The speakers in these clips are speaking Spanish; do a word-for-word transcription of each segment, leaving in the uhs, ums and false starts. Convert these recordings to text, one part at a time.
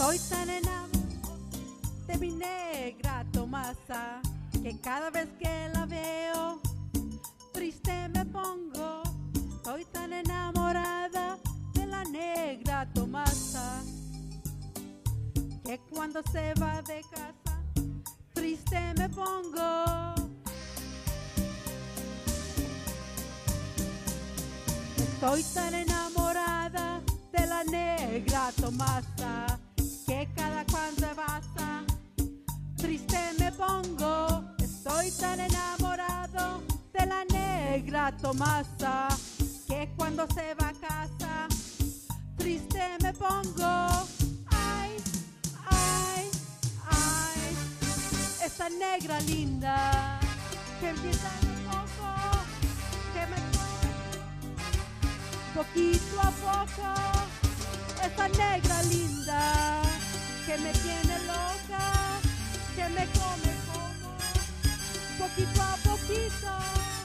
Estoy tan enamorado de mi negra Tomasa que cada vez que la veo triste me pongo. Estoy tan enamorada de la negra Tomasa que cuando se va de casa triste me pongo. Estoy tan enamorada de la negra Tomasa que cada cuando pasa triste me pongo. Estoy tan enamorado de la negra Tomasa que cuando se va a casa triste me pongo. Ay, ay, ay, esa negra linda que empieza un poco, que me poquito a poco, esa negra linda que me tiene loca, que me come como, poquito a poquito.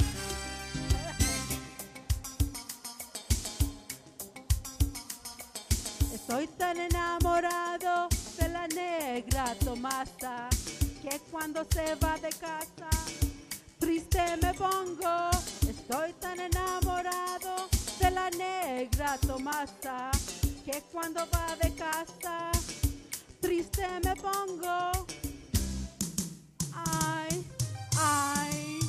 Estoy tan enamorado de la negra Tomasa que cuando se va de casa triste me pongo. Estoy tan enamorado de la negra Tomasa que cuando va de casa triste me pongo. Ay, ay.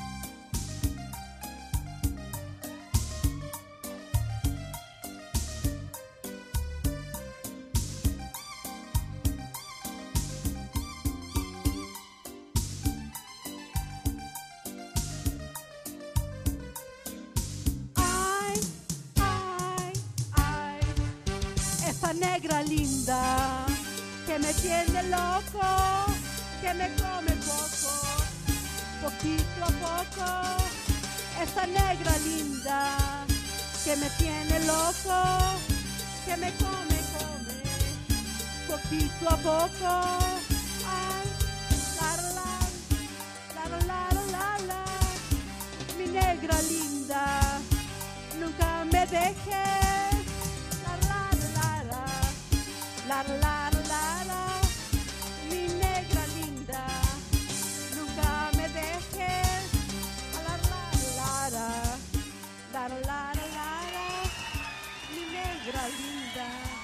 Esa negra linda que me tiene loco, que me come poco, poquito a poco. Esa negra linda que me tiene loco, que me come, come, poquito a poco. Ay, la la, la la la la la, mi negra linda, nunca me dejes. La la la la, mi negra linda, nunca me dejes. La la la la, la la la la, mi negra linda.